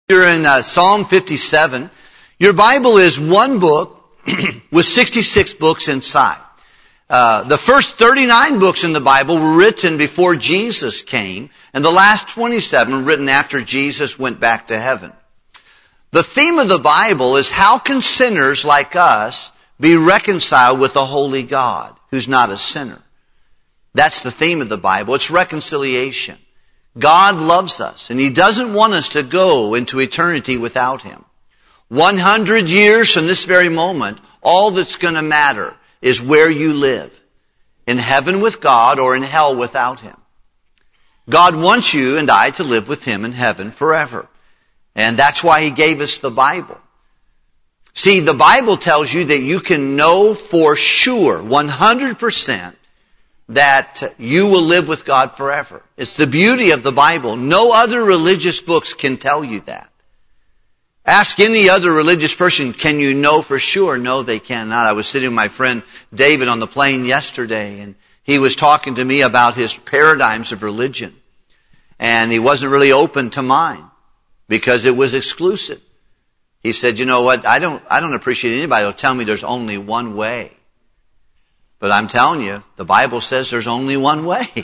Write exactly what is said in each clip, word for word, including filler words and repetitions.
You're in uh, Psalm fifty-seven. Your Bible is one book with sixty-six books inside. Uh, the first thirty-nine books in the Bible were written before Jesus came, and the last twenty-seven were written after Jesus went back to heaven. The theme of the Bible is how can sinners like us be reconciled with the holy God who's not a sinner? That's the theme of the Bible. It's reconciliation. God loves us, and He doesn't want us to go into eternity without Him. one hundred years from this very moment, all that's going to matter is where you live, in heaven with God or in hell without Him. God wants you and I to live with Him in heaven forever. And that's why He gave us the Bible. See, the Bible tells you that you can know for sure, one hundred percent, that you will live with God forever. It's the beauty of the Bible. No other religious books can tell you that. Ask any other religious person, can you know for sure? No, they cannot. I was sitting with my friend David on the plane yesterday, and he was talking to me about his paradigms of religion. And he wasn't really open to mine because it was exclusive. He said, you know what, I don't, I don't appreciate anybody who'll tell me there's only one way. But I'm telling you, the Bible says there's only one way.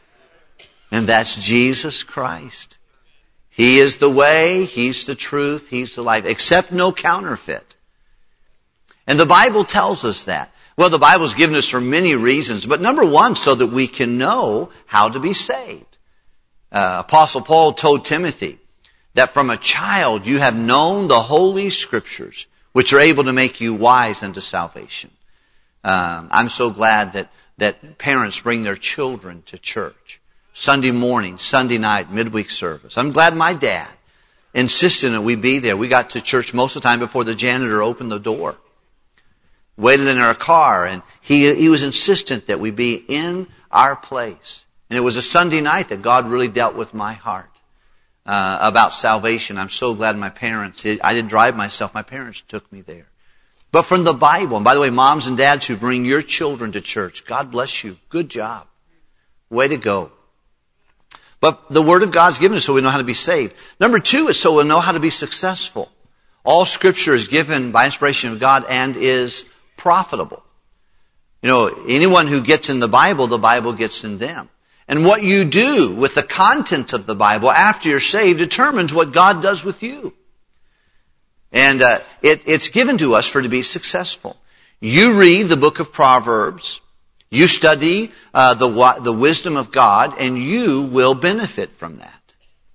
And that's Jesus Christ. He is the way, He's the truth, He's the life. Accept no counterfeit. And the Bible tells us that. Well, the Bible's given us for many reasons. But number one, so that we can know how to be saved. Uh, Apostle Paul told Timothy that from a child you have known the Holy Scriptures, which are able to make you wise unto salvation. Um, I'm so glad that, that parents bring their children to church. Sunday morning, Sunday night, midweek service. I'm glad my dad insisted that we be there. We got to church most of the time before the janitor opened the door. Waited in our car, and he, he was insistent that we be in our place. And it was a Sunday night that God really dealt with my heart uh, about salvation. I'm so glad my parents, I didn't drive myself, my parents took me there. But from the Bible, and by the way, moms and dads who bring your children to church, God bless you. Good job. Way to go. But the Word of God's given us so we know how to be saved. Number two is so we'll know how to be successful. All Scripture is given by inspiration of God and is profitable. You know, anyone who gets in the Bible, the Bible gets in them. And what you do with the contents of the Bible after you're saved determines what God does with you. And uh, it, it's given to us for to be successful. You read the book of Proverbs, you study uh, the the wisdom of God, and you will benefit from that.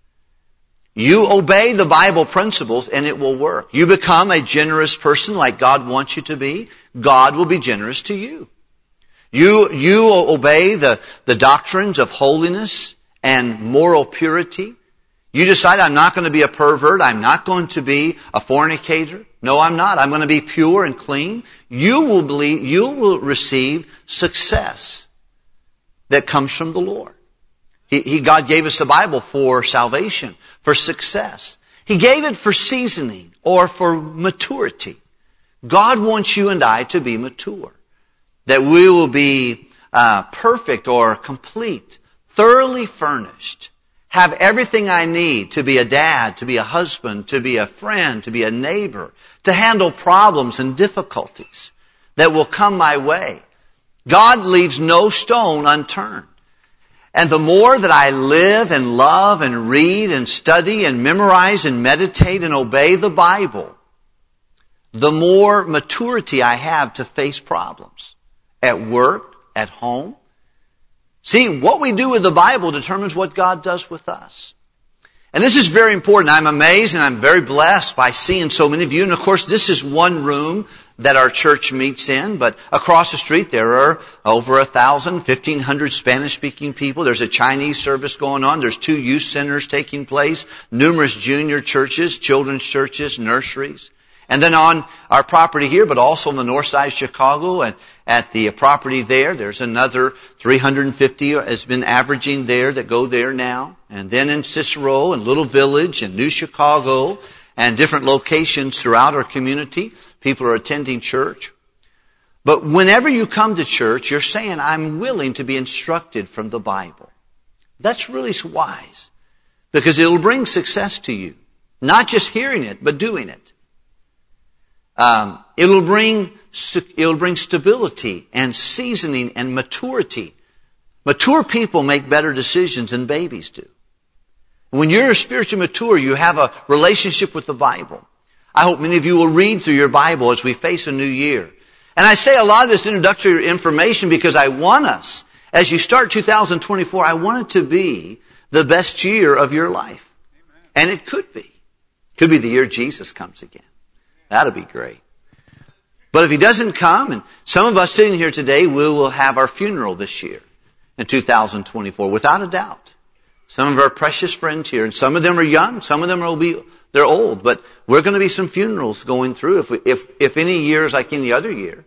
You obey the Bible principles, and it will work. You become a generous person like God wants you to be, God will be generous to you. You you obey the, the doctrines of holiness and moral purity. You decide, I'm not going to be a pervert. I'm not going to be a fornicator. No, I'm not. I'm going to be pure and clean. You will believe, you will receive success that comes from the Lord. He, he, God gave us the Bible for salvation, for success. He gave it for seasoning or for maturity. God wants you and I to be mature. That we will be uh, perfect or complete, thoroughly furnished. Have everything I need to be a dad, to be a husband, to be a friend, to be a neighbor, to handle problems and difficulties that will come my way. God leaves no stone unturned. And the more that I live and love and read and study and memorize and meditate and obey the Bible, the more maturity I have to face problems at work, at home. See, what we do with the Bible determines what God does with us. And this is very important. I'm amazed and I'm very blessed by seeing so many of you. And of course, this is one room that our church meets in. But across the street, there are over a thousand, fifteen hundred Spanish-speaking people. There's a Chinese service going on. There's two youth centers taking place. Numerous junior churches, children's churches, nurseries. And then on our property here, but also on the north side of Chicago and at the property there, there's another three hundred fifty has been averaging there that go there now. And then in Cicero and Little Village and New Chicago and different locations throughout our community, people are attending church. But whenever you come to church, you're saying, I'm willing to be instructed from the Bible. That's really wise because it'll bring success to you. Not just hearing it, but doing it. Um, it'll bring, it'll bring stability and seasoning and maturity. Mature people make better decisions than babies do. When you're spiritually mature, you have a relationship with the Bible. I hope many of you will read through your Bible as we face a new year. And I say a lot of this introductory information because I want us, as you start two thousand twenty-four, I want it to be the best year of your life. And it could be. Could be the year Jesus comes again. That'll be great. But if He doesn't come, and some of us sitting here today, we will have our funeral this year in two thousand twenty-four, without a doubt. Some of our precious friends here, and some of them are young, some of them will be, they're old, but we're going to be some funerals going through if we, if, if any year is like any other year.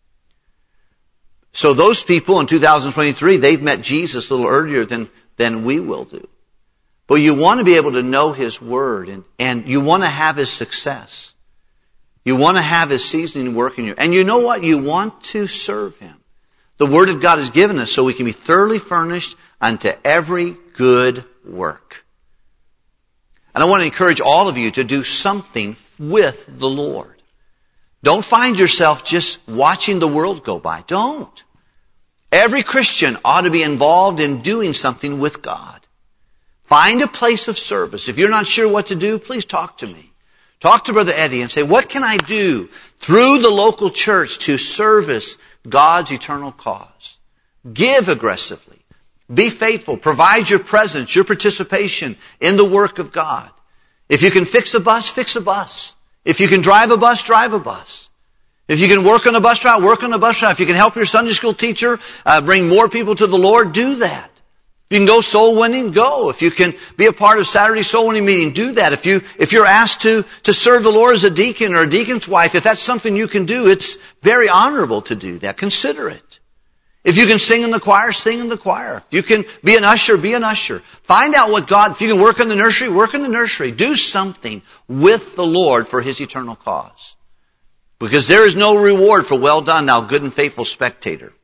So those people in two thousand twenty-three, they've met Jesus a little earlier than, than we will do. But you want to be able to know His Word, and, and you want to have His success. You want to have His seasoning work in you. And you know what? You want to serve Him. The Word of God is given us so we can be thoroughly furnished unto every good work. And I want to encourage all of you to do something with the Lord. Don't find yourself just watching the world go by. Don't. Every Christian ought to be involved in doing something with God. Find a place of service. If you're not sure what to do, please talk to me. Talk to Brother Eddie and say, what can I do through the local church to service God's eternal cause? Give aggressively. Be faithful. Provide your presence, your participation in the work of God. If you can fix a bus, fix a bus. If you can drive a bus, drive a bus. If you can work on a bus route, work on a bus route. If you can help your Sunday school teacher uh, bring more people to the Lord, do that. If you can go soul winning, go. If you can be a part of Saturday soul winning meeting, do that. If you, if you're asked to, to serve the Lord as a deacon or a deacon's wife, if that's something you can do, it's very honorable to do that. Consider it. If you can sing in the choir, sing in the choir. If you can be an usher, be an usher. Find out what God, if you can work in the nursery, work in the nursery. Do something with the Lord for His eternal cause. Because there is no reward for well done, thou good and faithful spectator.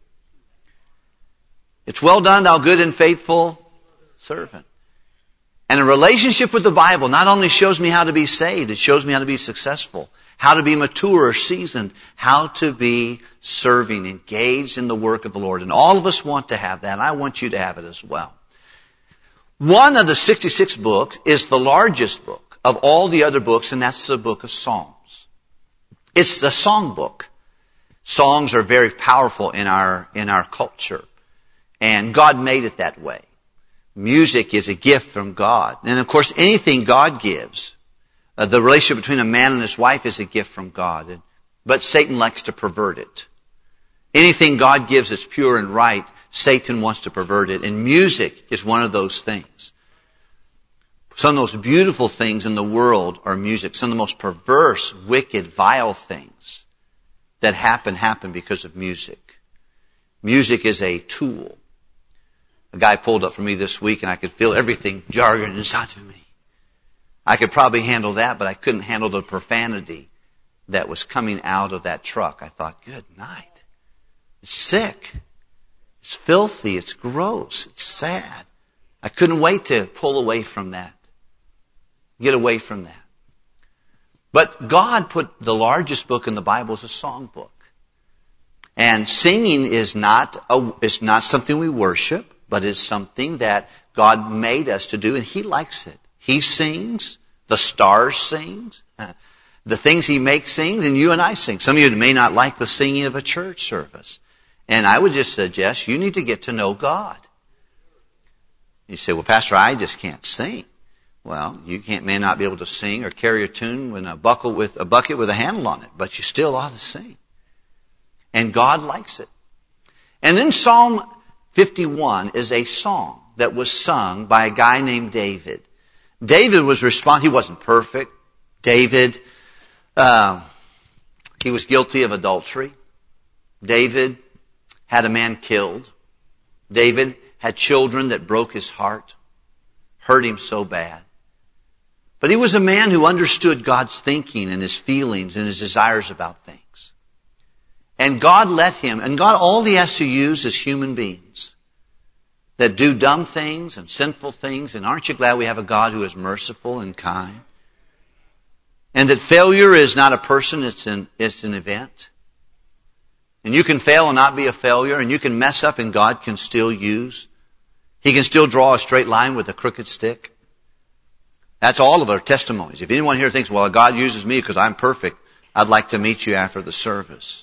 It's well done, thou good and faithful servant. And a relationship with the Bible not only shows me how to be saved, it shows me how to be successful, how to be mature or seasoned, how to be serving, engaged in the work of the Lord. And all of us want to have that, and I want you to have it as well. One of the sixty-six books is the largest book of all the other books, and that's the book of Psalms. It's the song book. Songs are very powerful in our, in our culture. And God made it that way. Music is a gift from God. And of course, anything God gives, uh, the relationship between a man and his wife is a gift from God. But Satan likes to pervert it. Anything God gives that's pure and right, Satan wants to pervert it. And music is one of those things. Some of the most beautiful things in the world are music. Some of the most perverse, wicked, vile things that happen, happen because of music. Music is a tool. A guy pulled up for me this week and I could feel everything jarring inside of me. I could probably handle that, but I couldn't handle the profanity that was coming out of that truck. I thought, good night. It's sick. It's filthy. It's gross. It's sad. I couldn't wait to pull away from that. Get away from that. But God put the largest book in the Bible as a song book. And singing is not a, is not something we worship, but it's something that God made us to do, and He likes it. He sings, the stars sings, the things He makes sings, and you and I sing. Some of you may not like the singing of a church service. And I would just suggest you need to get to know God. You say, well, Pastor, I just can't sing. Well, you can't, may not be able to sing or carry a tune with a bucket with a bucket with a handle on it, but you still ought to sing. And God likes it. And then Psalm fifty-one is a song that was sung by a guy named David. David was respond. He wasn't perfect. David, uh, he was guilty of adultery. David had a man killed. David had children that broke his heart, hurt him so bad. But he was a man who understood God's thinking and His feelings and His desires about things. And God let him, and God, all He has to use is human beings that do dumb things and sinful things. And aren't you glad we have a God who is merciful and kind? And that failure is not a person, it's an, it's an event. And you can fail and not be a failure, and you can mess up and God can still use. He can still draw a straight line with a crooked stick. That's all of our testimonies. If anyone here thinks, well, God uses me because I'm perfect, I'd like to meet you after the service.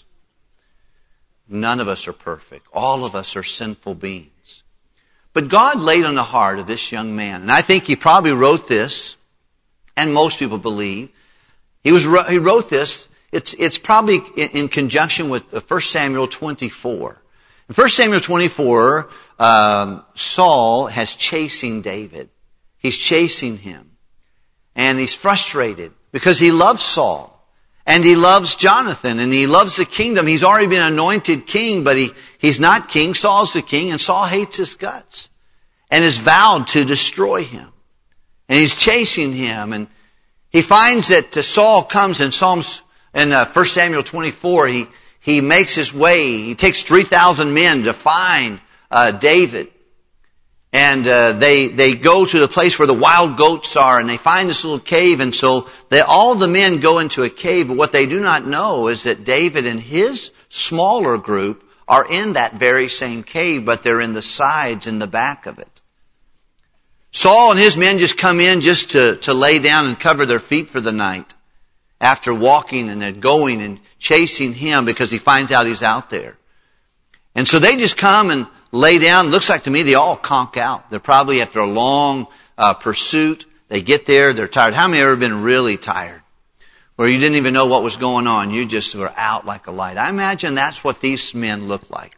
None of us are perfect. All of us are sinful beings. But God laid on the heart of this young man, and I think he probably wrote this, and most people believe, he was he wrote this, it's it's probably in, in conjunction with First Samuel twenty-four. In First Samuel twenty-four, um, Saul has chasing David. He's chasing him. And he's frustrated because he loves Saul. And he loves Jonathan, and he loves the kingdom. He's already been anointed king, but he, he's not king. Saul's the king, and Saul hates his guts and has vowed to destroy him. And he's chasing him, and he finds that uh, Saul comes in Psalms, in uh, First Samuel twenty-four, he, he makes his way. He takes three thousand men to find uh, David. And uh, they they go to the place where the wild goats are, and they find this little cave. And so they, all the men go into a cave. But what they do not know is that David and his smaller group are in that very same cave, but they're in the sides, in the back of it. Saul and his men just come in just to, to lay down and cover their feet for the night after walking and then going and chasing him because he finds out he's out there. And so they just come and lay down. Looks like to me they all conk out. They're probably after a long uh, pursuit. They get there, they're tired. How many have ever been really tired? Where you didn't even know what was going on. You just were out like a light. I imagine that's what these men looked like.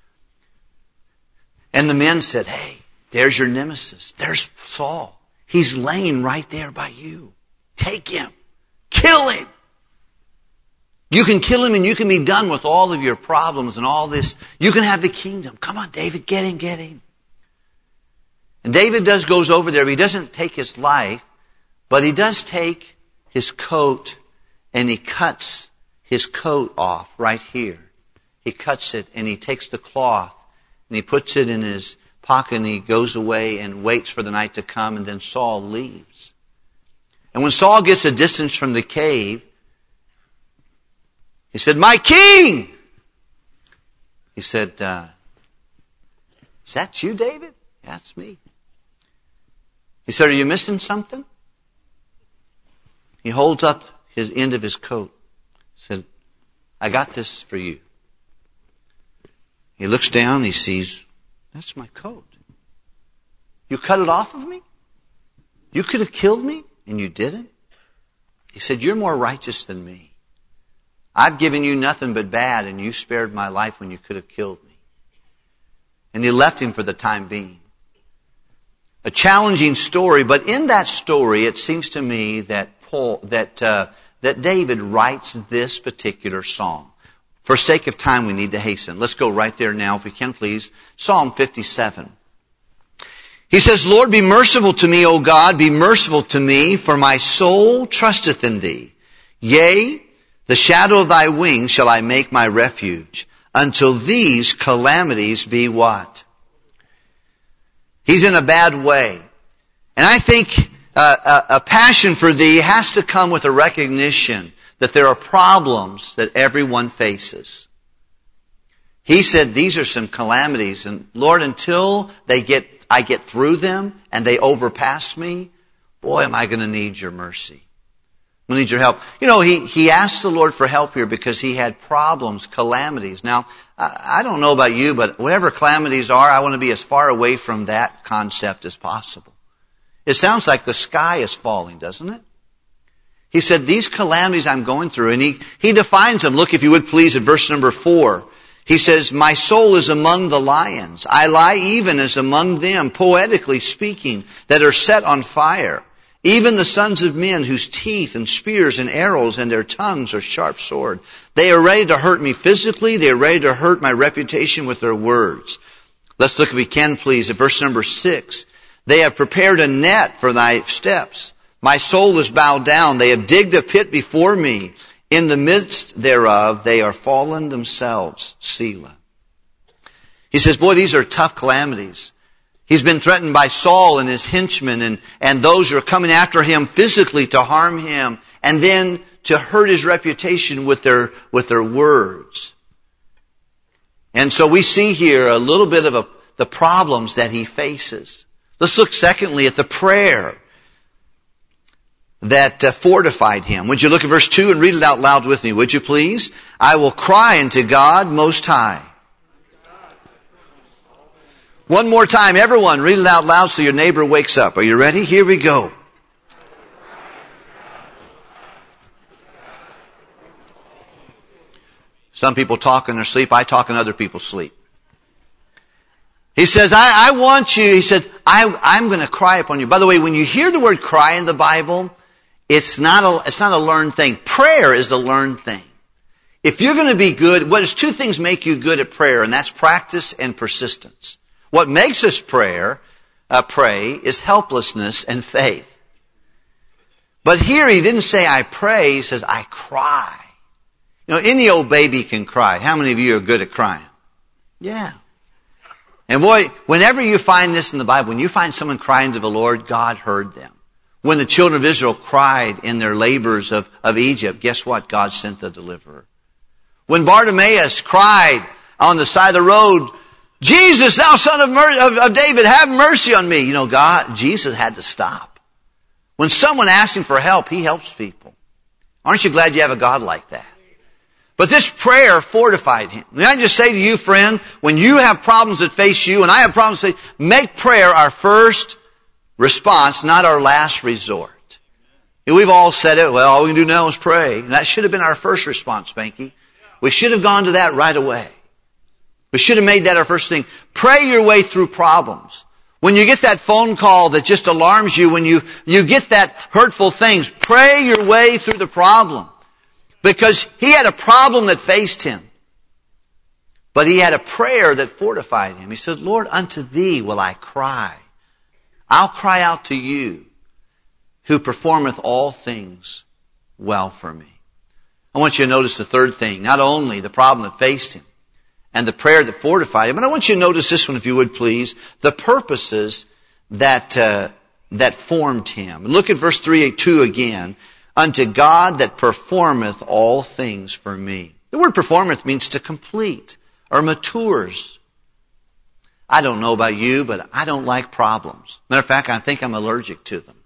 And the men said, hey, there's your nemesis. There's Saul. He's laying right there by you. Take him. Kill him. You can kill him and you can be done with all of your problems and all this. You can have the kingdom. Come on, David, get him, get him. And David does goes over there, but he doesn't take his life, but he does take his coat and he cuts his coat off right here. He cuts it and he takes the cloth and he puts it in his pocket and he goes away and waits for the night to come, and then Saul leaves. And when Saul gets a distance from the cave, he said, my king! He said, uh, is that you, David? Yeah, that's me. He said, are you missing something? He holds up his end of his coat. He said, I got this for you. He looks down, he sees, that's my coat. You cut it off of me? You could have killed me, and you didn't? He said, you're more righteous than me. I've given you nothing but bad, and you spared my life when you could have killed me. And he left him for the time being. A challenging story, but in that story, it seems to me that Paul, that uh, that David writes this particular song. For sake of time, we need to hasten. Let's go right there now, if we can, please. Psalm fifty-seven. He says, Lord, be merciful to me, O God, be merciful to me, for my soul trusteth in thee. Yea, the shadow of thy wings shall I make my refuge, until these calamities be what? He's in a bad way. And I think uh, a, a passion for thee has to come with a recognition that there are problems that everyone faces. He said, these are some calamities, and Lord, until they get, I get through them and they overpass me, boy, am I going to need your mercy. I need your help. You know, he, he asked the Lord for help here because he had problems, calamities. Now, I, I don't know about you, but whatever calamities are, I want to be as far away from that concept as possible. It sounds like the sky is falling, doesn't it? He said, these calamities I'm going through, and he, he defines them. Look, if you would please, at verse number four. He says, my soul is among the lions. I lie even as among them, poetically speaking, that are set on fire. Even the sons of men whose teeth and spears and arrows and their tongues are sharp sword. They are ready to hurt me physically. They are ready to hurt my reputation with their words. Let's look, if we can, please, at verse number six. They have prepared a net for thy steps. My soul is bowed down. They have digged a pit before me. In the midst thereof, they are fallen themselves. Selah. He says, boy, these are tough calamities. He's been threatened by Saul and his henchmen and, and those who are coming after him physically to harm him and then to hurt his reputation with their, with their words. And so we see here a little bit of a, the problems that he faces. Let's look secondly at the prayer that uh, fortified him. Would you look at verse two and read it out loud with me, would you please? I will cry unto God Most High. One more time, everyone, read it out loud so your neighbor wakes up. Are you ready? Here we go. Some people talk in their sleep. I talk in other people's sleep. He says, I, I want you, he said, I, I'm going to cry upon you. By the way, when you hear the word cry in the Bible, it's not a, it's not a learned thing. Prayer is a learned thing. If you're going to be good, what is two things make you good at prayer, and that's practice and persistence. What makes us prayer, uh, pray is helplessness and faith. But here he didn't say, I pray, he says, I cry. You know, any old baby can cry. How many of you are good at crying? Yeah. And boy, whenever you find this in the Bible, when you find someone crying to the Lord, God heard them. When the children of Israel cried in their labors of, of Egypt, guess what? God sent the deliverer. When Bartimaeus cried on the side of the road, Jesus, thou son of, Mer- of, of David, have mercy on me. You know, God, Jesus had to stop. When someone asks him for help, he helps people. Aren't you glad you have a God like that? But this prayer fortified him. May I just say to you, friend, when you have problems that face you, and I have problems that face, make prayer our first response, not our last resort. We've all said it, well, all we can do now is pray. And that should have been our first response, Spanky. We should have gone to that right away. We should have made that our first thing. Pray your way through problems. When you get that phone call that just alarms you, when you, you get that hurtful things, pray your way through the problem. Because he had a problem that faced him. But he had a prayer that fortified him. He said, Lord, unto thee will I cry. I'll cry out to you, who performeth all things well for me. I want you to notice the third thing. Not only the problem that faced him and the prayer that fortified him, but I want you to notice this one, if you would please, the purposes that uh, that formed him. Look at verse three eight two again. Unto God that performeth all things for me. The word performeth means to complete or matures. I don't know about you, but I don't like problems. Matter of fact, I think I'm allergic to them.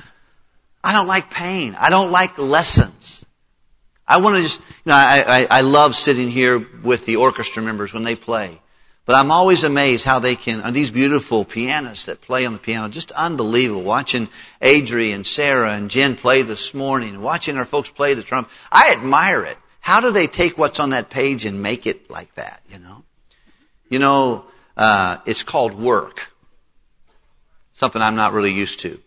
I don't like pain. I don't like lessons. I want to just, you know, I, I, I love sitting here with the orchestra members when they play. But I'm always amazed how they can, are these beautiful pianists that play on the piano, just unbelievable. Watching Adri and Sarah and Jen play this morning, watching our folks play the trumpet. I admire it. How do they take what's on that page and make it like that, you know? You know, uh, it's called work. Something I'm not really used to.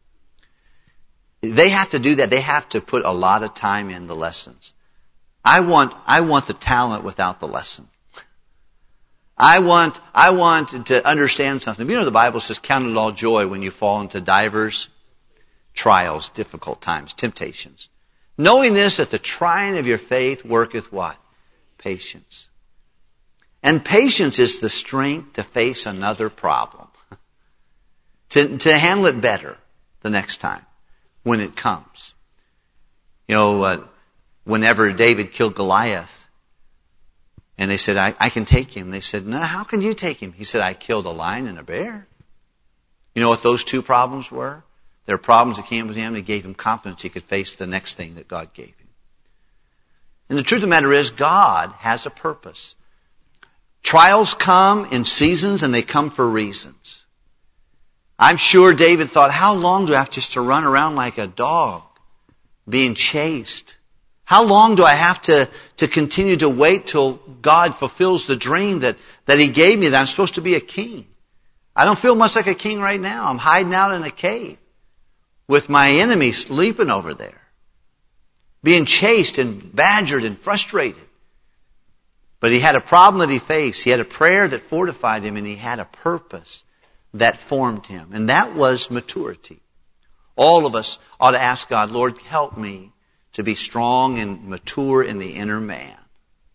They have to do that. They have to put a lot of time in the lessons. I want, I want the talent without the lesson. I want, I want to understand something. You know, the Bible says, count it all joy when you fall into divers trials, difficult times, temptations. Knowing this, that the trying of your faith worketh what? Patience. And patience is the strength to face another problem. to, to handle it better the next time when it comes. You know, uh, whenever David killed Goliath, and they said, I, I can take him. They said, no, how can you take him? He said, I killed a lion and a bear. You know what those two problems were? There were problems that came with him that gave him confidence he could face the next thing that God gave him. And the truth of the matter is, God has a purpose. Trials come in seasons and they come for reasons. I'm sure David thought, how long do I have just to run around like a dog being chased? How long do I have to, to continue to wait till God fulfills the dream that, that He gave me, that I'm supposed to be a king? I don't feel much like a king right now. I'm hiding out in a cave with my enemy sleeping over there, being chased and badgered and frustrated. But he had a problem that he faced. He had a prayer that fortified him, and he had a purpose that formed him. And that was maturity. All of us ought to ask God, Lord, help me to be strong and mature in the inner man.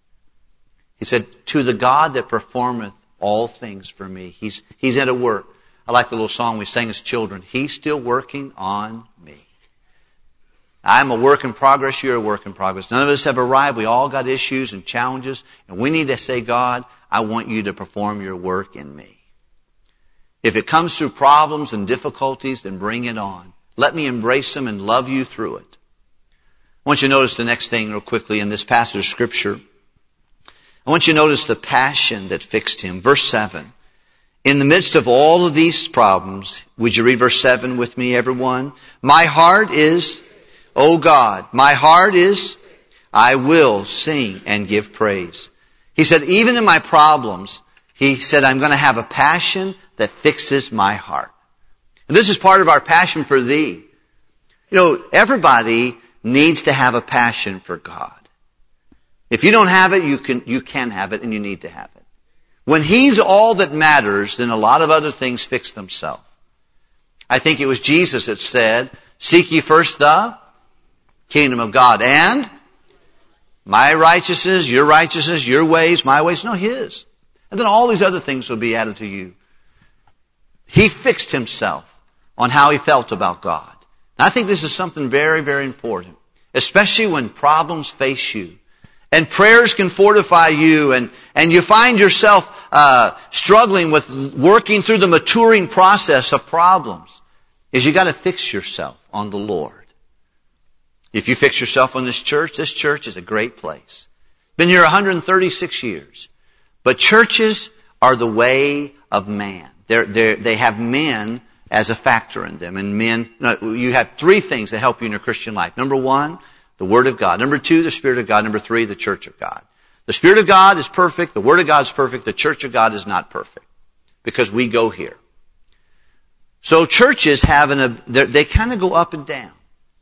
He said, to the God that performeth all things for me. He's, he's at a work. I like the little song we sang as children. He's still working on me. I'm a work in progress. You're a work in progress. None of us have arrived. We all got issues and challenges. And we need to say, God, I want you to perform your work in me. If it comes through problems and difficulties, then bring it on. Let me embrace them and love you through it. I want you to notice the next thing real quickly in this passage of Scripture. I want you to notice the passion that fixed him. Verse seven. In the midst of all of these problems, would you read verse seven with me, everyone? My heart is, O God, my heart is, I will sing and give praise. He said, even in my problems, he said, I'm going to have a passion that fixes my heart. And this is part of our passion for thee. You know, everybody needs to have a passion for God. If you don't have it, you can, you can have it and you need to have it. When He's all that matters, then a lot of other things fix themselves. I think it was Jesus that said, seek ye first the kingdom of God and my righteousness, your righteousness, your ways, my ways, no, His. And then all these other things will be added to you. He fixed himself on how he felt about God. And I think this is something very, very important, especially when problems face you. And prayers can fortify you, and, and you find yourself uh, struggling with working through the maturing process of problems, is you got to fix yourself on the Lord. If you fix yourself on this church, this church is a great place. Been here one hundred thirty-six years. But churches are the way of man. They're, they're, they have men as a factor in them. And men, no, you have three things that help you in your Christian life. Number one, the Word of God. Number two, the Spirit of God. Number three, the Church of God. The Spirit of God is perfect. The Word of God is perfect. The Church of God is not perfect. Because we go here. So churches have an, they kind of go up and down.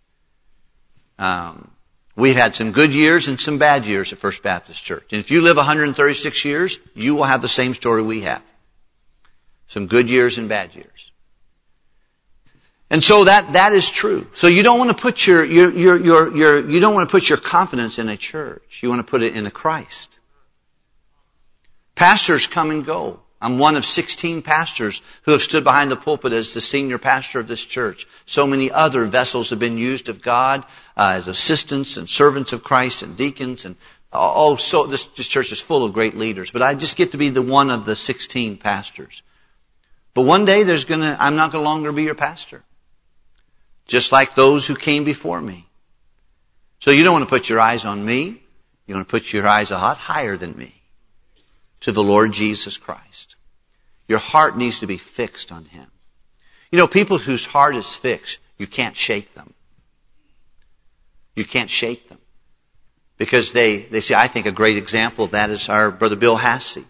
Um, we've had some good years and some bad years at First Baptist Church. And if you live one hundred thirty-six years, you will have the same story we have. Some good years and bad years. And so that, that is true. So you don't want to put your, your, your, your, your, you don't want to put your confidence in a church. You want to put it in a Christ. Pastors come and go. I'm one of sixteen pastors who have stood behind the pulpit as the senior pastor of this church. So many other vessels have been used of God uh, as assistants and servants of Christ and deacons. And oh, so this, this church is full of great leaders. But I just get to be the one of the sixteen pastors. But one day there's gonna, I'm not going to longer be your pastor. Just like those who came before me. So you don't want to put your eyes on me. You want to put your eyes a lot higher than me. To the Lord Jesus Christ. Your heart needs to be fixed on Him. You know, people whose heart is fixed, you can't shake them. You can't shake them. Because they, they say, I think a great example of that is our brother Bill Hassey.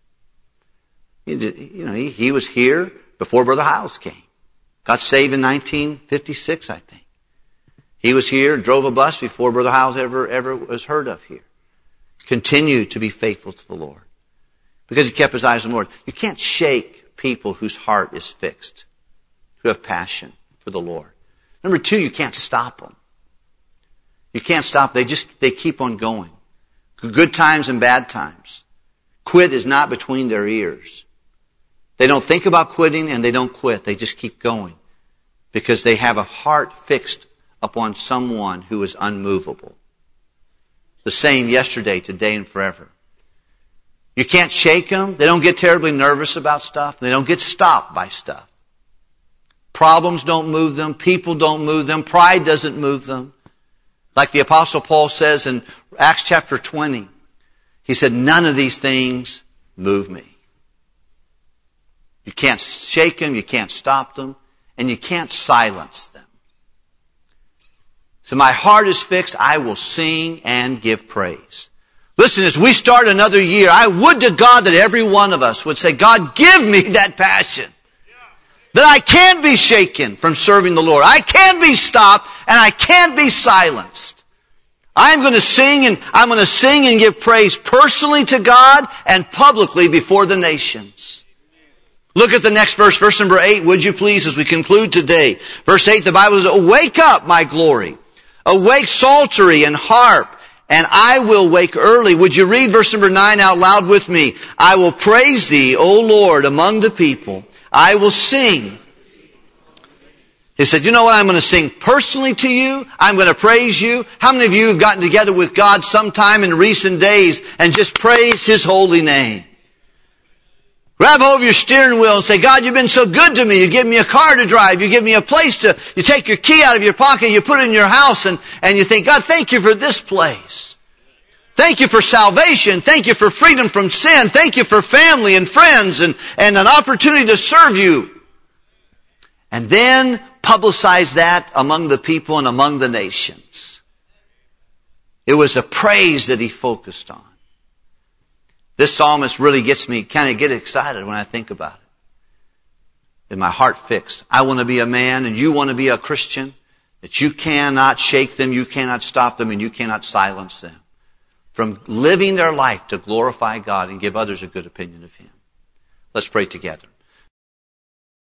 You know, he, he was here before Brother Hiles came. Got saved in nineteen fifty-six, I think. He was here, drove a bus before Brother Hiles ever, ever was heard of here. Continued to be faithful to the Lord. Because he kept his eyes on the Lord. You can't shake people whose heart is fixed, who have passion for the Lord. Number two, you can't stop them. You can't stop. They just, they keep on going. Good times and bad times. Quit is not between their ears. They don't think about quitting and they don't quit. They just keep going. Because they have a heart fixed upon someone who is unmovable. The same yesterday, today, and forever. You can't shake them. They don't get terribly nervous about stuff. They don't get stopped by stuff. Problems don't move them. People don't move them. Pride doesn't move them. Like the Apostle Paul says in Acts chapter twenty, he said, none of these things move me. You can't shake them. You can't stop them. And you can't silence them. So my heart is fixed. I will sing and give praise. Listen, as we start another year, I would to God that every one of us would say, God, give me that passion. That I can't be shaken from serving the Lord. I can't be stopped and I can't be silenced. I'm going to sing and I'm going to sing and give praise personally to God and publicly before the nations. Look at the next verse, verse number eight, would you please, as we conclude today. Verse eight, the Bible says, awake up, my glory. Awake psaltery and harp. And I will wake early. Would you read verse number nine out loud with me? I will praise thee, O Lord, among the people. I will sing. He said, you know what? I'm going to sing personally to you. I'm going to praise you. How many of you have gotten together with God sometime in recent days and just praised His holy name? Grab hold of your steering wheel and say, God, you've been so good to me. You give me a car to drive. You give me a place to, you take your key out of your pocket, you put it in your house, and, and you think, God, thank you for this place. Thank you for salvation. Thank you for freedom from sin. Thank you for family and friends and, and an opportunity to serve you. And then publicize that among the people and among the nations. It was a praise that he focused on. This psalmist really gets me, kind of get excited when I think about it. And my heart fixed. I want to be a man and you want to be a Christian, that you cannot shake them, you cannot stop them, and you cannot silence them from living their life to glorify God and give others a good opinion of Him. Let's pray together.